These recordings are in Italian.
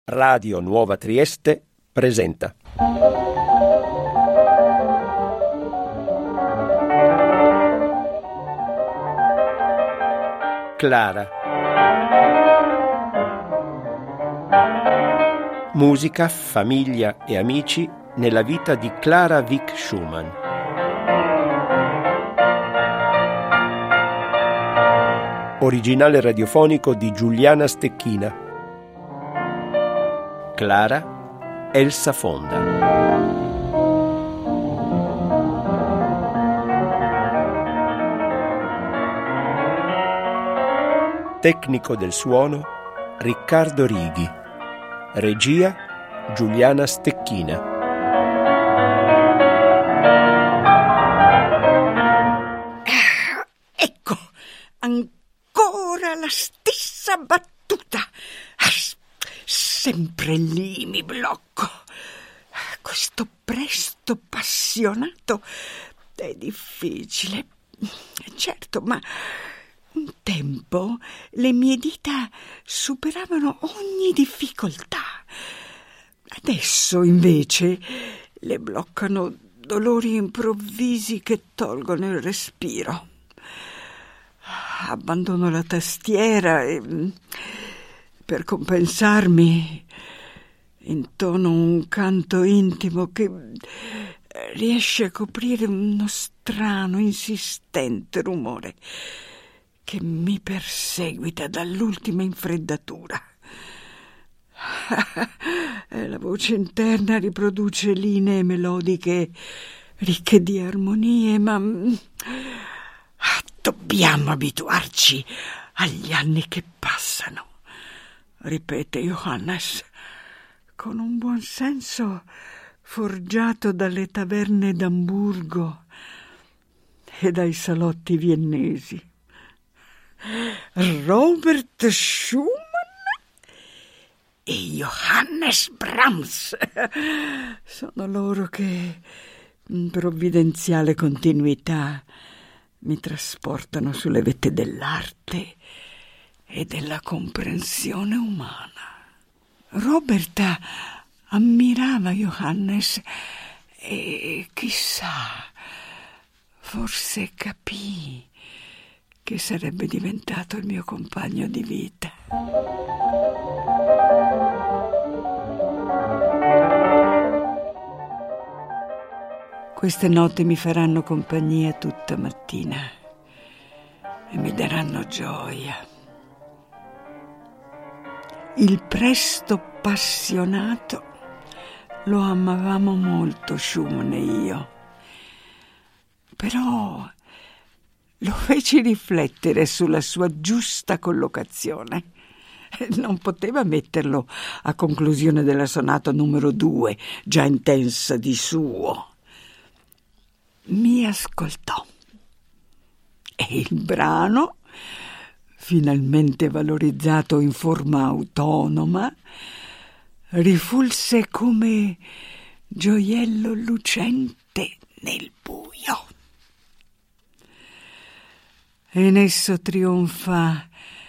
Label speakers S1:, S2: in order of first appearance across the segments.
S1: Radio Nuova Trieste presenta Clara. Musica, famiglia e amici nella vita di Clara Wieck Schumann. Originale radiofonico di Giuliana Stecchina. Clara Elsa Fonda. Tecnico del suono Riccardo Righi. Regia Giuliana Stecchina.
S2: Ecco, ancora la stessa battuta. Sempre lì mi blocco. Questo presto appassionato è difficile. Certo, ma un tempo le mie dita superavano ogni difficoltà. Adesso, invece, le bloccano dolori improvvisi che tolgono il respiro. Abbandono la tastiera e, per compensarmi, intono un canto intimo che riesce a coprire uno strano, insistente rumore che mi perseguita dall'ultima infreddatura. La voce interna riproduce linee melodiche ricche di armonie, ma dobbiamo abituarci agli anni che passano, ripete Johannes, con un buon senso forgiato dalle taverne d'Amburgo e dai salotti viennesi. Robert Schumann e Johannes Brahms sono loro che, in provvidenziale continuità, mi trasportano sulle vette dell'arte e della comprensione umana. Robert ammirava Johannes e, chissà, forse capì che sarebbe diventato il mio compagno di vita. Queste notti mi faranno compagnia tutta mattina e mi daranno gioia. Il presto appassionato lo amavamo molto, Schumann e io, però lo feci riflettere sulla sua giusta collocazione. Non poteva metterlo a conclusione della sonata numero 2, già intensa di suo. Mi ascoltò e il brano, finalmente valorizzato in forma autonoma, rifulse come gioiello lucente nel buio. E in esso trionfa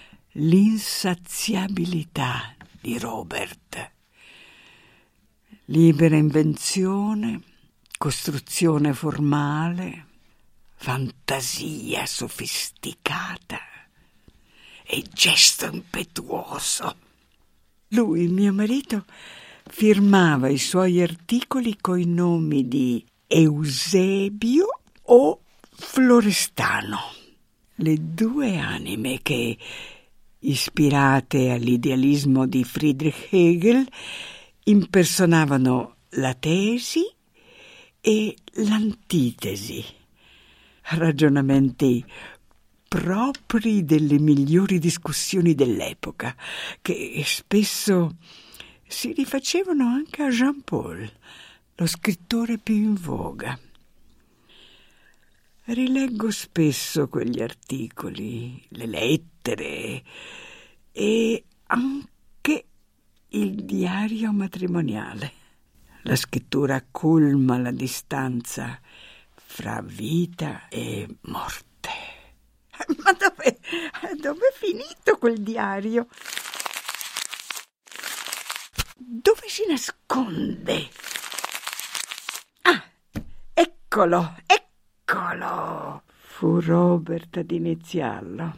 S2: l'insaziabilità di Robert. Libera invenzione, costruzione formale, fantasia sofisticata e gesto impetuoso. Lui, mio marito, firmava i suoi articoli coi nomi di Eusebio o Florestano. Le due anime che, ispirate all'idealismo di Friedrich Hegel, impersonavano la tesi e l'antitesi, ragionamenti propri delle migliori discussioni dell'epoca, che spesso si rifacevano anche a Jean Paul, lo scrittore più in voga. Rileggo spesso quegli articoli, le lettere e anche il diario matrimoniale. La scrittura colma la distanza fra vita e morte. Ma dove è finito quel diario? si nasconde? Ah, eccolo, eccolo! Fu Robert ad iniziarlo.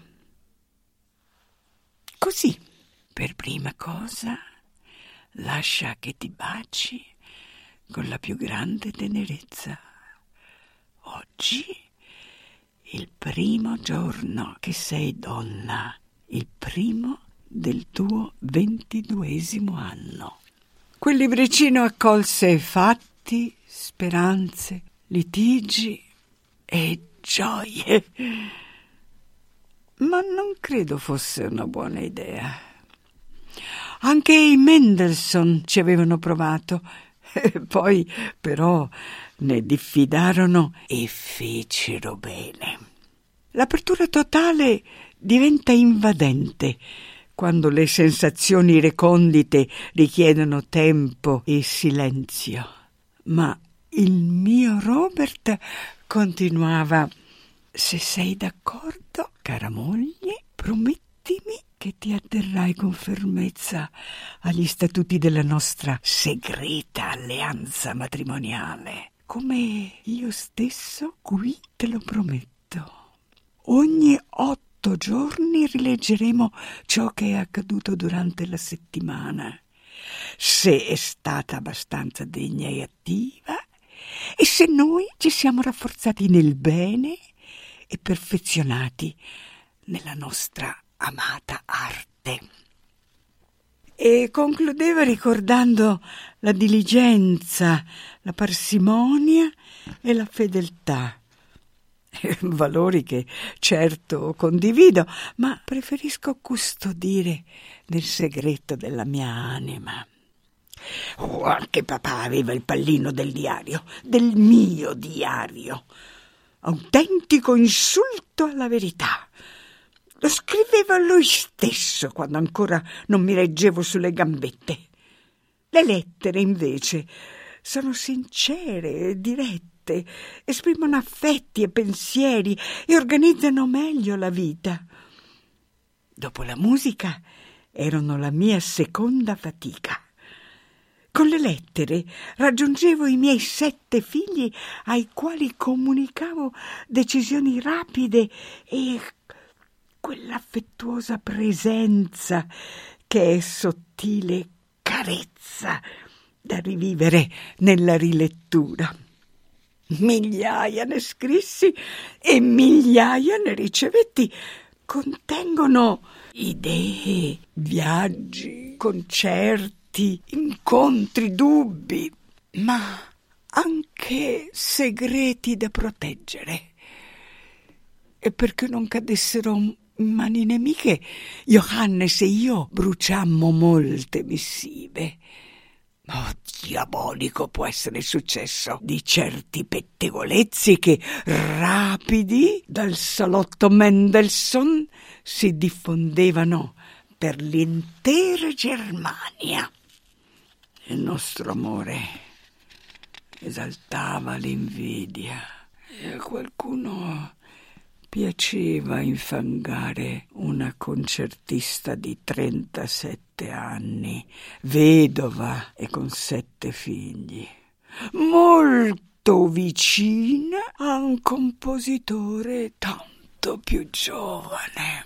S2: Così, per prima cosa, lascia che ti baci con la più grande tenerezza. Oggi, il primo giorno che sei donna, il primo del tuo 22° anno. Quel libricino accolse fatti, speranze, litigi e gioie. Ma non credo fosse una buona idea. Anche i Mendelssohn ci avevano provato, poi però ne diffidarono e fecero bene. L'apertura totale diventa invadente quando le sensazioni recondite richiedono tempo e silenzio. Ma il mio Robert continuava: se sei d'accordo, cara moglie, promettimi che ti atterrai con fermezza agli statuti della nostra segreta alleanza matrimoniale, come io stesso qui te lo prometto. Ogni 8 giorni rileggeremo ciò che è accaduto durante la settimana, se è stata abbastanza degna e attiva, e se noi ci siamo rafforzati nel bene e perfezionati nella nostra amata arte. E concludeva ricordando la diligenza, la parsimonia e la fedeltà, valori che certo condivido, ma preferisco custodire nel segreto della mia anima. Oh, anche papà aveva il pallino del diario, del mio diario. Autentico insulto alla verità. Lo scriveva lui stesso quando ancora non mi reggevo sulle gambette. Le lettere, invece, sono sincere e dirette, esprimono affetti e pensieri e organizzano meglio la vita. Dopo la musica erano la mia seconda fatica. Con le lettere raggiungevo i miei 7 figli ai quali comunicavo decisioni rapide e quell'affettuosa presenza che è sottile carezza da rivivere nella rilettura. Migliaia ne scrissi e migliaia ne ricevetti. Contengono idee, viaggi, concerti, incontri, dubbi, ma anche segreti da proteggere. E perché non cadessero in mani nemiche, Johannes e io bruciammo molte missive. Oh, diabolico può essere il successo di certi pettegolezzi che, rapidi dal salotto Mendelssohn, si diffondevano per l'intera Germania. Il nostro amore esaltava l'invidia e a qualcuno piaceva infangare una concertista di 37 anni, vedova e con 7 figli, molto vicina a un compositore tanto più giovane.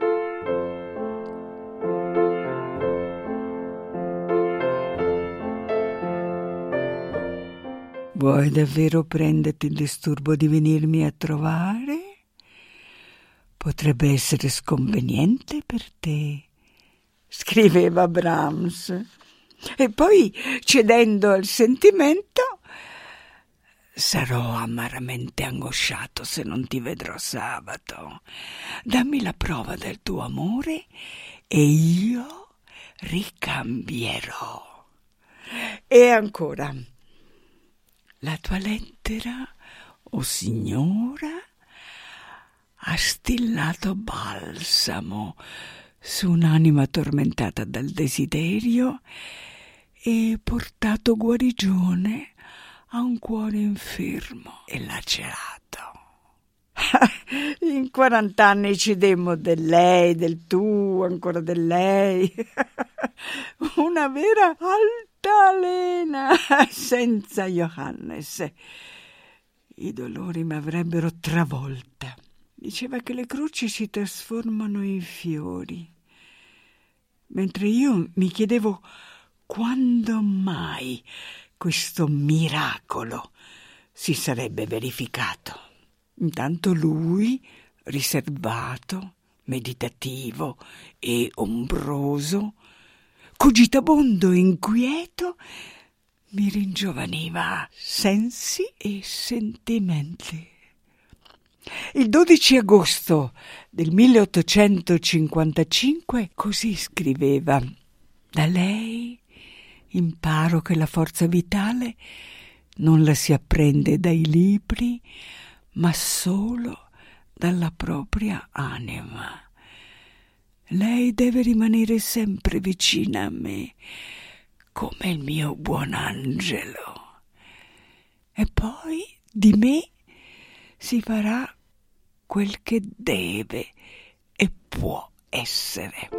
S2: Vuoi davvero prenderti il disturbo di venirmi a trovare? Potrebbe essere sconveniente per te, scriveva Brahms. E poi, cedendo al sentimento, sarò amaramente angosciato se non ti vedrò sabato. Dammi la prova del tuo amore e io ricambierò. E ancora, la tua lettera, o signora, ha stillato balsamo su un'anima tormentata dal desiderio e portato guarigione a un cuore infermo e lacerato. In 40 anni ci demmo del lei, del tu, ancora del lei. Una vera Maddalena senza Johannes. I dolori mi avrebbero travolta. Diceva che le croci si trasformano in fiori, mentre io mi chiedevo quando mai questo miracolo si sarebbe verificato. Intanto lui, riservato, meditativo e ombroso, cogitabondo e inquieto, mi ringiovaniva sensi e sentimenti. Il 12 agosto del 1855 così scriveva: da lei imparo che la forza vitale non la si apprende dai libri, ma solo dalla propria anima. Lei deve rimanere sempre vicina a me, come il mio buon angelo. E poi di me si farà quel che deve e può essere.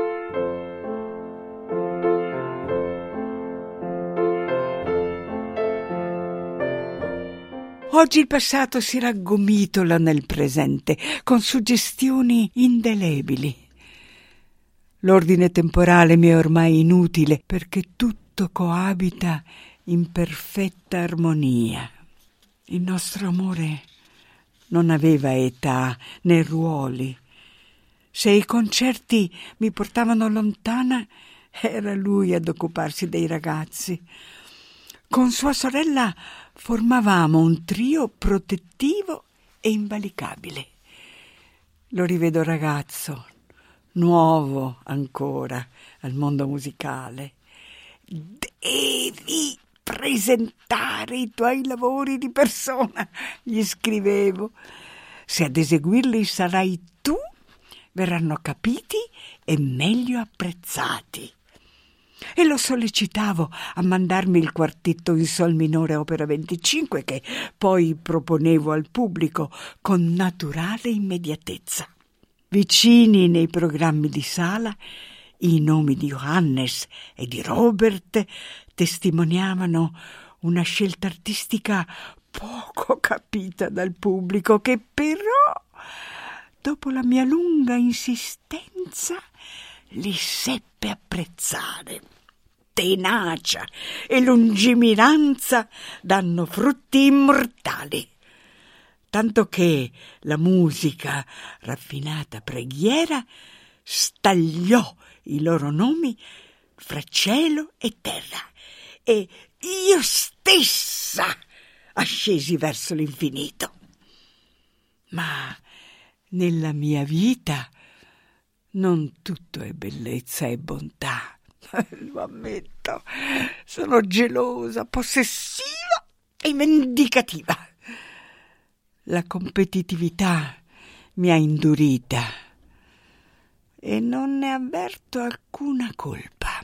S2: Oggi il passato si raggomitola nel presente con suggestioni indelebili. L'ordine temporale mi è ormai inutile perché tutto coabita in perfetta armonia. Il nostro amore non aveva età né ruoli. Se i concerti mi portavano lontana, era lui ad occuparsi dei ragazzi. Con sua sorella formavamo un trio protettivo e invalicabile. Lo rivedo ragazzo, nuovo ancora al mondo musicale. Devi presentare i tuoi lavori di persona, gli scrivevo. Se ad eseguirli sarai tu, verranno capiti e meglio apprezzati. E lo sollecitavo a mandarmi il quartetto in sol minore opera 25 che poi proponevo al pubblico con naturale immediatezza. Vicini nei programmi di sala, i nomi di Johannes e di Robert testimoniavano una scelta artistica poco capita dal pubblico, che però, dopo la mia lunga insistenza, li seppe apprezzare. Tenacia e lungimiranza danno frutti immortali, tanto che la musica, raffinata preghiera, stagliò i loro nomi fra cielo e terra, e io stessa ascesi verso l'infinito. Ma nella mia vita non tutto è bellezza e bontà. Lo ammetto, sono gelosa, possessiva e vendicativa. La competitività mi ha indurita e non ne avverto alcuna colpa.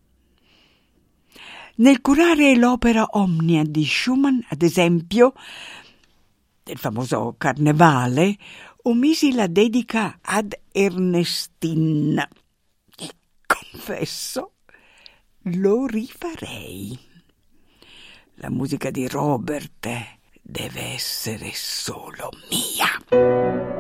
S2: Nel curare l'opera Omnia di Schumann, ad esempio, del famoso Carnevale, omisi la dedica ad Ernestine. E confesso, lo rifarei. La musica di Robert deve essere solo mia.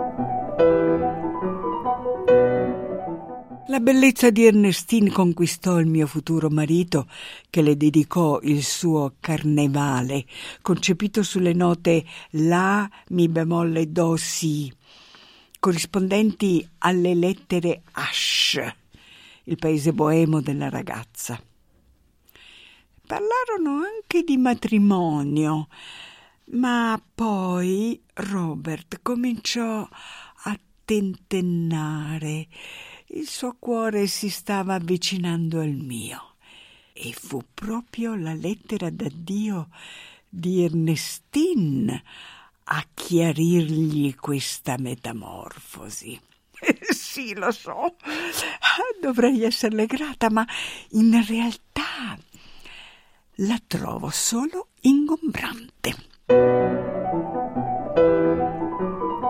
S2: La bellezza di Ernestine conquistò il mio futuro marito, che le dedicò il suo Carnevale, concepito sulle note La, Mi bemolle, Do, Si, corrispondenti alle lettere H, il paese boemo della ragazza. Parlarono anche di matrimonio, ma poi Robert cominciò a tentennare. Il suo cuore si stava avvicinando al mio e fu proprio la lettera d'addio di Ernestine a chiarirgli questa metamorfosi. Sì, lo so, dovrei esserle grata, ma in realtà la trovo solo ingombrante.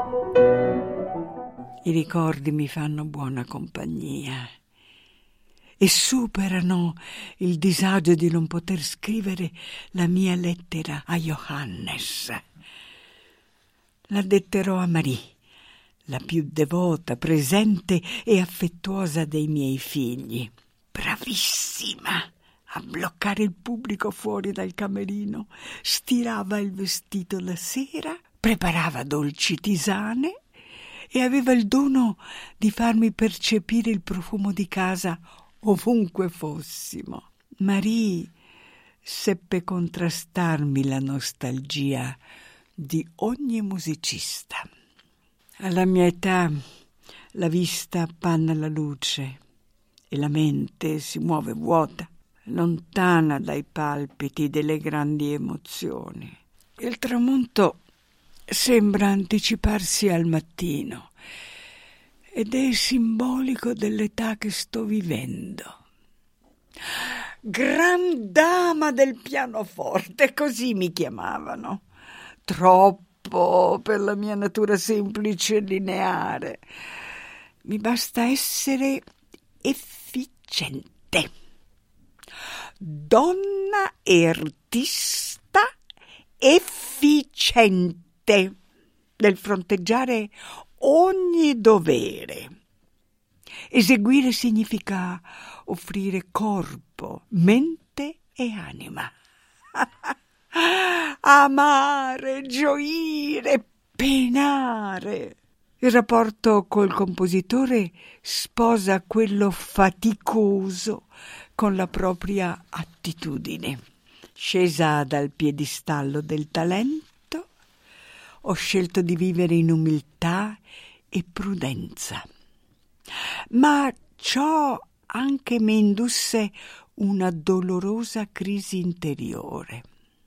S2: I ricordi mi fanno buona compagnia e superano il disagio di non poter scrivere la mia lettera a Johannes. La detterò a Marie, la più devota, presente e affettuosa dei miei figli, bravissima a bloccare il pubblico fuori dal camerino, stirava il vestito la sera, preparava dolci tisane e aveva il dono di farmi percepire il profumo di casa ovunque fossimo. Marie seppe contrastarmi la nostalgia di ogni musicista. Alla mia età la vista appanna la luce e la mente si muove vuota, lontana dai palpiti delle grandi emozioni. Il tramonto sembra anticiparsi al mattino ed è simbolico dell'età che sto vivendo. Gran dama del pianoforte, così mi chiamavano. Troppo per la mia natura semplice e lineare. Mi basta essere efficiente. Donna e artista efficiente nel fronteggiare ogni dovere. Eseguire significa offrire corpo, mente e anima. Amare, gioire, penare. Il rapporto col compositore sposa quello faticoso con la propria attitudine. Scesa dal piedistallo del talento, ho scelto di vivere in umiltà e prudenza. Ma ciò anche mi indusse una dolorosa crisi interiore.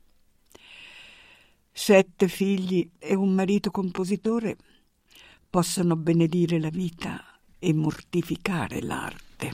S2: 7 figli e un marito compositore possono benedire la vita e mortificare l'arte.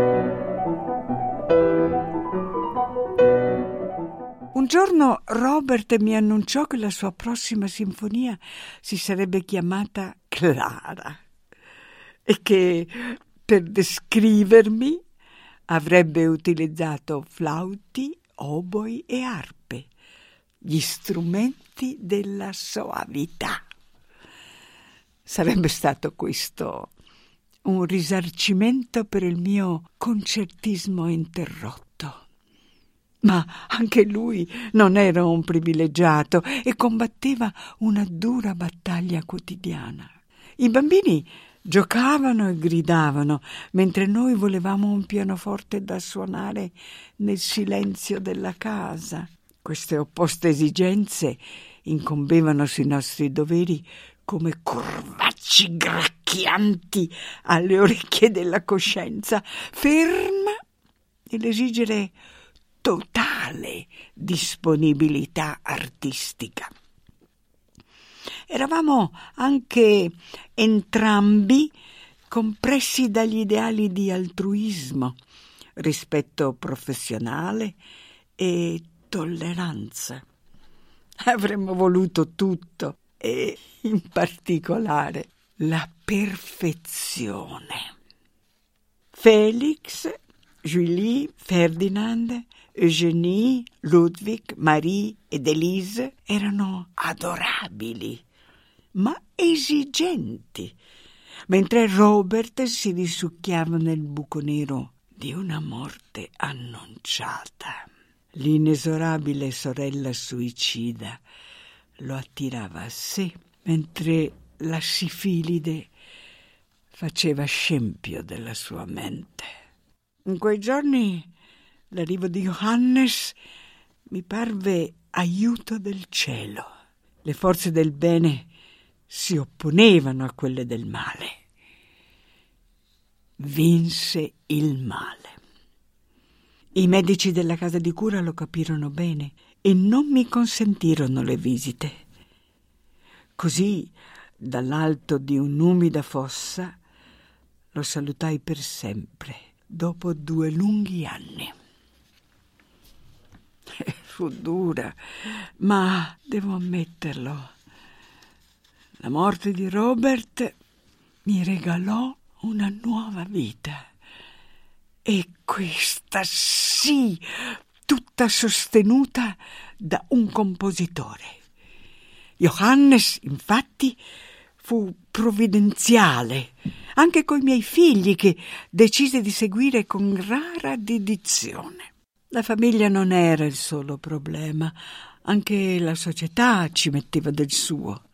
S2: Un giorno Robert mi annunciò che la sua prossima sinfonia si sarebbe chiamata Clara e che per descrivermi avrebbe utilizzato flauti, oboi e arpe, gli strumenti della soavità. Sarebbe stato questo un risarcimento per il mio concertismo interrotto. Ma anche lui non era un privilegiato e combatteva una dura battaglia quotidiana. I bambini giocavano e gridavano, mentre noi volevamo un pianoforte da suonare nel silenzio della casa. Queste opposte esigenze incombevano sui nostri doveri come corvacci gracchianti alle orecchie della coscienza, ferma nell'esigere totale disponibilità artistica. Eravamo anche entrambi compressi dagli ideali di altruismo, rispetto professionale e tolleranza. Avremmo voluto tutto e in particolare la perfezione. Felix, Julie, Ferdinand, Eugénie, Ludwig, Marie ed Elise erano adorabili, ma esigenti, mentre Robert si risucchiava nel buco nero di una morte annunciata. L'inesorabile sorella suicida lo attirava a sé, mentre la sifilide faceva scempio della sua mente. In quei giorni l'arrivo di Johannes mi parve aiuto del cielo. Le forze del bene si opponevano a quelle del male. Vinse il male. I medici della casa di cura lo capirono bene e non mi consentirono le visite. Così, dall'alto di un'umida fossa, lo salutai per sempre, dopo 2 lunghi anni. Fu dura, ma devo ammetterlo. La morte di Robert mi regalò una nuova vita E questa sì, tutta sostenuta da un compositore. Johannes, infatti, fu provvidenziale, anche coi miei figli, che decise di seguire con rara dedizione. La famiglia non era il solo problema, anche la società ci metteva del suo.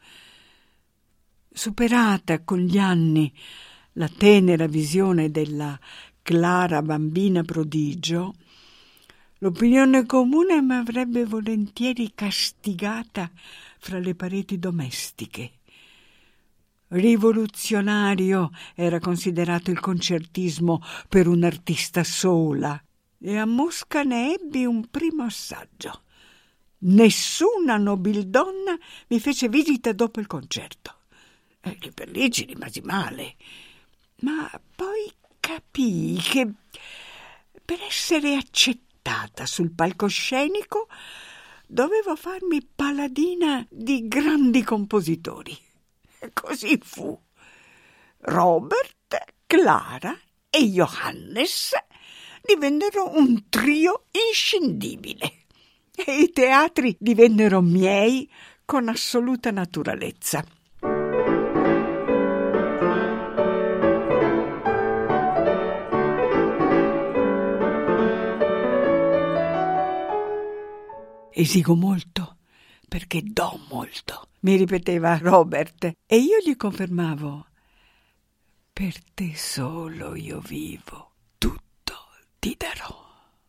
S2: Superata con gli anni la tenera visione della Clara bambina prodigio, l'opinione comune mi avrebbe volentieri castigata fra le pareti domestiche. Rivoluzionario era considerato il concertismo per un'artista sola, e a Mosca ne ebbi un primo assaggio. Nessuna nobildonna mi fece visita dopo il concerto. Lì per lì ci rimasi male, ma poi capii che per essere accettata sul palcoscenico dovevo farmi paladina di grandi compositori. E così fu. Robert, Clara e Johannes divennero un trio inscindibile e i teatri divennero miei con assoluta naturalezza. Esigo molto perché do molto, mi ripeteva Robert, e io gli confermavo: per te solo io vivo, tutto ti darò.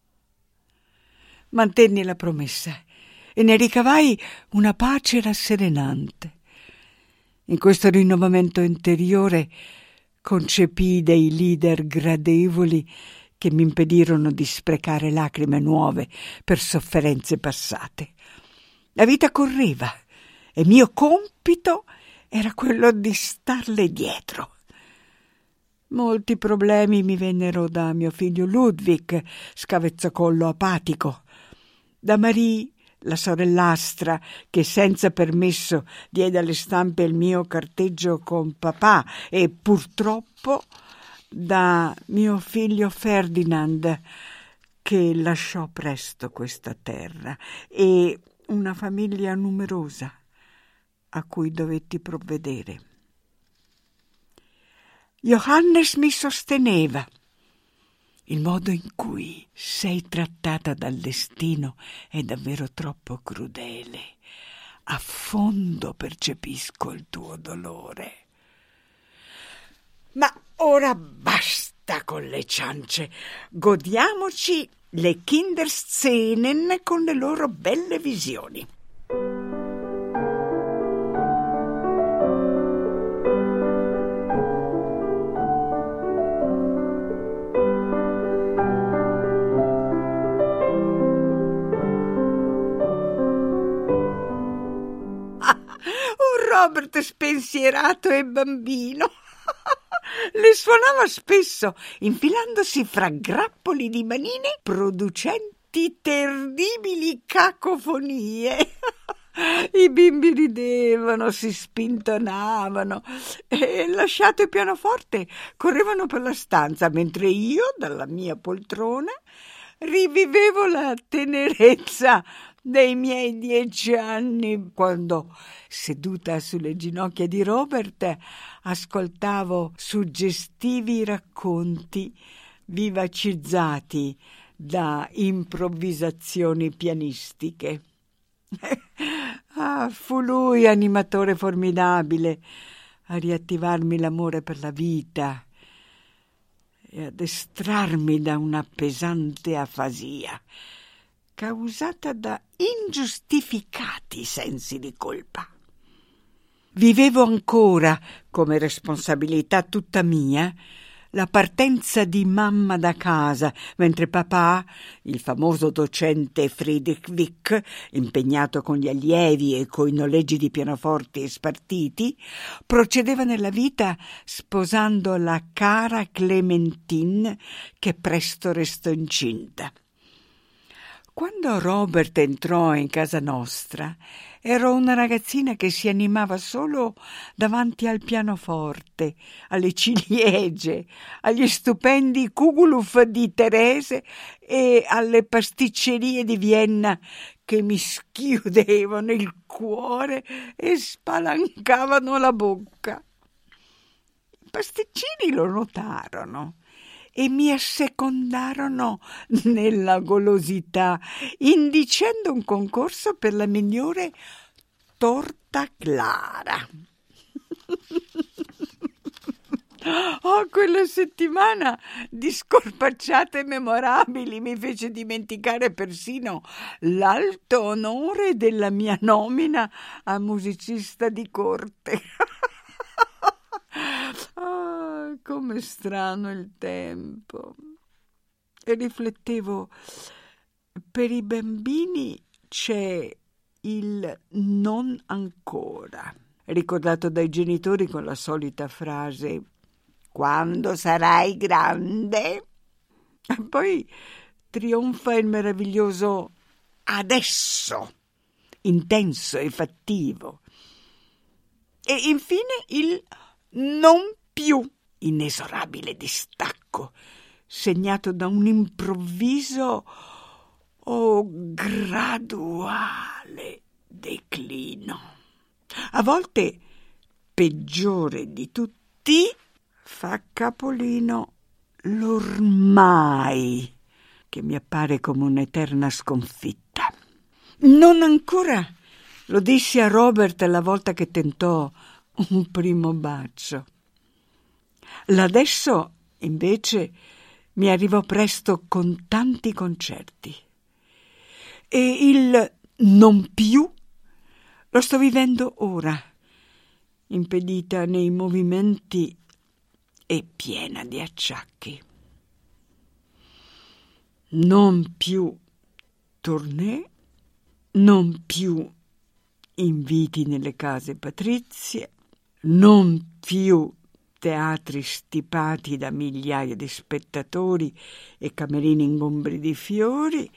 S2: Mantenni la promessa e ne ricavai una pace rasserenante. In questo rinnovamento interiore concepii dei leader gradevoli che mi impedirono di sprecare lacrime nuove per sofferenze passate. La vita correva e mio compito era quello di starle dietro. Molti problemi mi vennero da mio figlio Ludwig, scavezzacollo apatico, da Marie, la sorellastra, che senza permesso diede alle stampe il mio carteggio con papà, e purtroppo da mio figlio Ferdinand, che lasciò presto questa terra, e una famiglia numerosa a cui dovetti provvedere. Johannes mi sosteneva: il modo in cui sei trattata dal destino è davvero troppo crudele. A fondo percepisco il tuo dolore. Ma ora basta con le ciance. Godiamoci le Kinderszenen con le loro belle visioni. Robert spensierato e bambino. Le suonava spesso, infilandosi fra grappoli di manine producenti terribili cacofonie. I bimbi ridevano, si spintonavano e, lasciato il pianoforte, correvano per la stanza, mentre io, dalla mia poltrona, rivivevo la tenerezza dei miei 10 anni, quando, seduta sulle ginocchia di Robert, ascoltavo suggestivi racconti vivacizzati da improvvisazioni pianistiche. Fu lui, animatore formidabile, a riattivarmi l'amore per la vita e ad estrarmi da una pesante afasia causata da ingiustificati sensi di colpa. Vivevo ancora, come responsabilità tutta mia, la partenza di mamma da casa, mentre papà, il famoso docente Friedrich Wick, impegnato con gli allievi e coi noleggi di pianoforti spartiti, procedeva nella vita sposando la cara Clementine, che presto restò incinta. Quando Robert entrò in casa nostra, ero una ragazzina che si animava solo davanti al pianoforte, alle ciliegie, agli stupendi Kugelhof di Terese e alle pasticcerie di Vienna che mi schiudevano il cuore e spalancavano la bocca. I pasticcini lo notarono e mi assecondarono nella golosità, indicendo un concorso per la migliore torta clara. Quella settimana di scorpacciate memorabili mi fece dimenticare persino l'alto onore della mia nomina a musicista di corte. Come strano il tempo. E riflettevo, per i bambini c'è il non ancora, ricordato dai genitori con la solita frase «Quando sarai grande?» E poi trionfa il meraviglioso «adesso», intenso e fattivo. E infine il non più, inesorabile distacco, segnato da un improvviso o graduale declino. A volte, peggiore di tutti, fa capolino l'ormai, che mi appare come un'eterna sconfitta. Non ancora, lo dissi a Robert la volta che tentò un primo bacio. L'adesso, invece, mi arrivò presto con tanti concerti. E il non più lo sto vivendo ora, impedita nei movimenti e piena di acciacchi. Non più tournée, non più inviti nelle case patrizie, non più teatri stipati da migliaia di spettatori e camerini ingombri di fiori,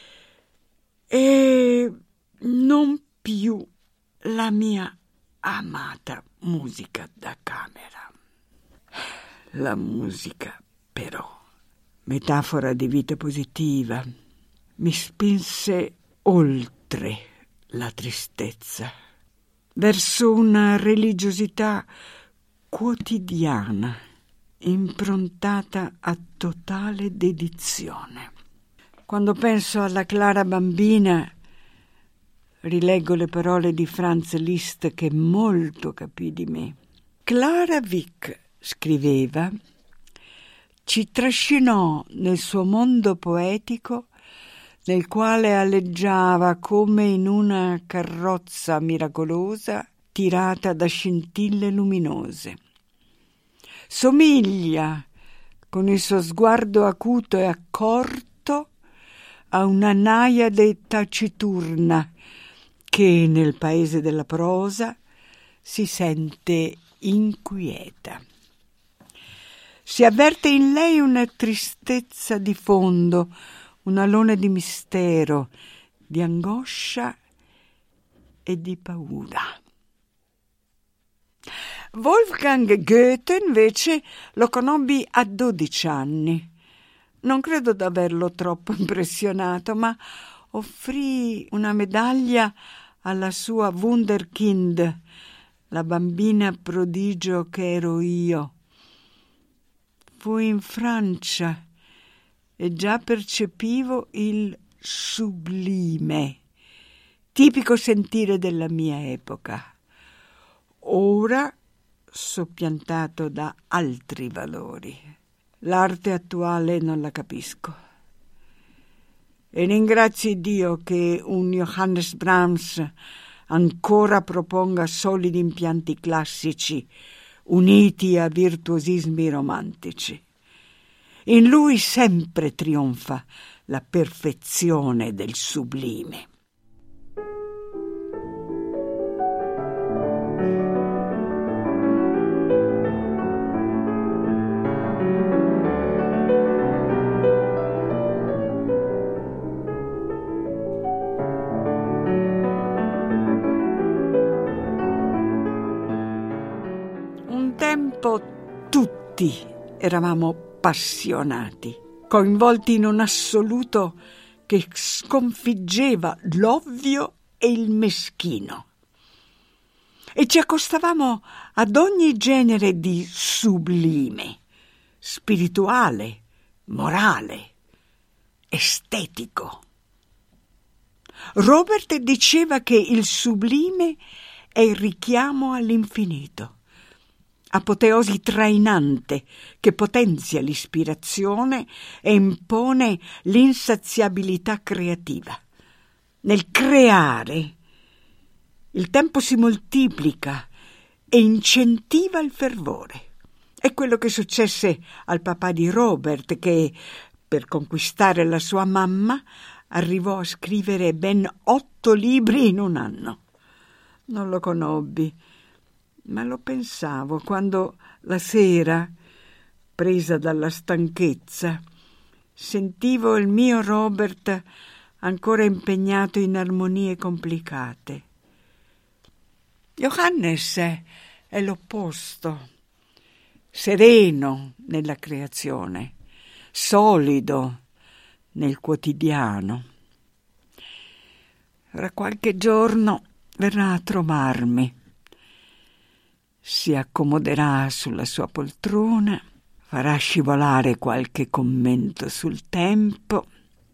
S2: e non più la mia amata musica da camera. La musica, però, metafora di vita positiva, mi spinse oltre la tristezza, verso una religiosità quotidiana, improntata a totale dedizione. Quando penso alla Clara bambina, rileggo le parole di Franz Liszt che molto capì di me. Clara Wieck, scriveva, ci trascinò nel suo mondo poetico, nel quale aleggiava come in una carrozza miracolosa tirata da scintille luminose. Somiglia, con il suo sguardo acuto e accorto, a una naiade taciturna che nel paese della prosa si sente inquieta. Si avverte in lei una tristezza di fondo, un alone di mistero, di angoscia e di paura. Wolfgang Goethe, invece, lo conobbi a 12 anni. Non credo d'averlo troppo impressionato, ma offrì una medaglia alla sua Wunderkind, la bambina prodigio che ero io. Fui in Francia e già percepivo il sublime, tipico sentire della mia epoca, ora soppiantato da altri valori. L'arte attuale non la capisco. E ringrazio Dio che un Johannes Brahms ancora proponga solidi impianti classici uniti a virtuosismi romantici. In lui sempre trionfa la perfezione del sublime. tempo tutti eravamo appassionati, coinvolti in un assoluto che sconfiggeva l'ovvio e il meschino. E ci accostavamo ad ogni genere di sublime, spirituale, morale, estetico. Robert diceva che il sublime è il richiamo all'infinito, apoteosi trainante che potenzia l'ispirazione e impone l'insaziabilità creativa. Nel creare il tempo si moltiplica e incentiva il fervore. È quello che successe al papà di Robert, che per conquistare la sua mamma arrivò a scrivere ben 8 libri in un anno. Non lo conobbi, ma lo pensavo quando la sera, presa dalla stanchezza, sentivo il mio Robert ancora impegnato in armonie complicate. Johannes è l'opposto, sereno nella creazione, solido nel quotidiano. Fra qualche giorno verrà a trovarmi, si accomoderà sulla sua poltrona, farà scivolare qualche commento sul tempo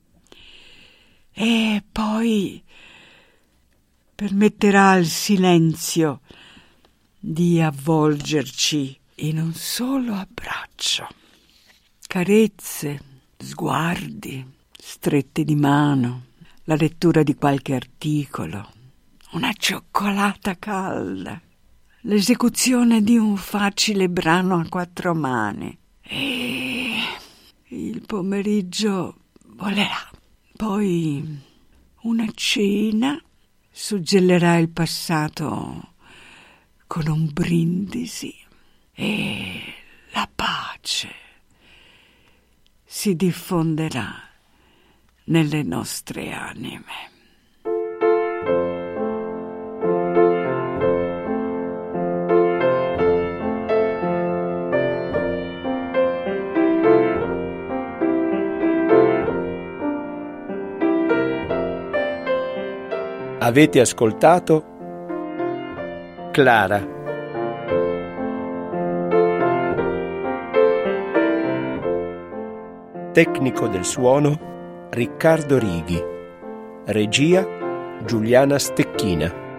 S2: e poi permetterà al silenzio di avvolgerci in un solo abbraccio. Carezze, sguardi, strette di mano, la lettura di qualche articolo, una cioccolata calda, l'esecuzione di un facile brano a 4 mani. E il pomeriggio volerà. Poi una cena suggellerà il passato con un brindisi e la pace si diffonderà nelle nostre anime.
S1: Avete ascoltato Clara. Tecnico del suono Riccardo Righi. Regia Giuliana Stecchina.